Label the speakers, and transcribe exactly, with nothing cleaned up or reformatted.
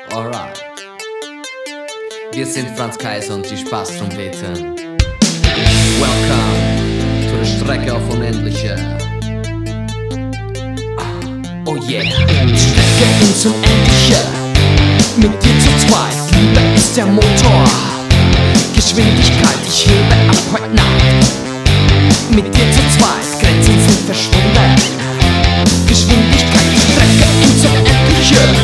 Speaker 1: Alright. Wir sind Franz Kaiser und die Spaßtrompeten. Welcome to der Strecke auf Unendliche. Ah, oh yeah.
Speaker 2: Die Strecke ins Unendliche. Mit dir zu zweit, Liebe ist der Motor. Geschwindigkeit, ich hebe ab heute Nacht. Mit dir zu zweit, Grenzen sind verschwunden. Geschwindigkeit, die Strecke ins Unendliche.